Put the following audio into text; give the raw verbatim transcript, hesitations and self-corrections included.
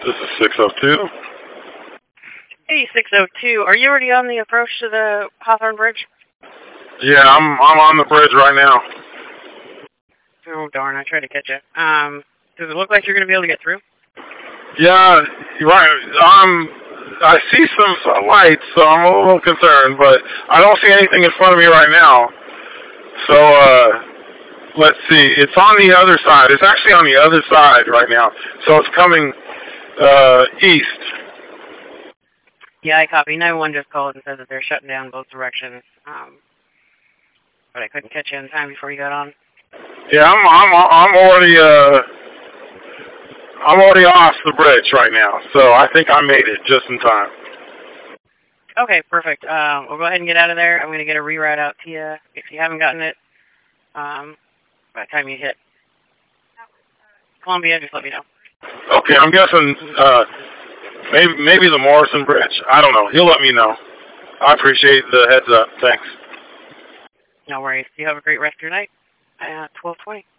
This is six oh two. Hey, six oh two. Are you already on the approach to the Hawthorne Bridge? Yeah, I'm I'm on the bridge right now. Oh, darn. I tried to catch you. Um, does it look like you're going to be able to get through? Yeah, you're right. Um, I see some, some lights, so I'm a little concerned, but I don't see anything in front of me right now. So, uh, let's see. It's on the other side. It's actually on the other side right now. So it's coming uh, east. Yeah, I copy. nine one one just called and said that they're shutting down both directions. Um, but I couldn't catch you in time before you got on. Yeah, I'm I'm I'm already uh I'm already off the bridge right now, so I think I made it just in time. Okay, perfect. Um, we'll go ahead and get out of there. I'm going to get a reroute out to you if you haven't gotten it. Um, by the time you hit Columbia, just let me know. Okay, I'm guessing uh maybe maybe the Morrison Bridge. I don't know. He'll let me know. I appreciate the heads up. Thanks. No worries. You have a great rest of your night. Uh, twelve twenty.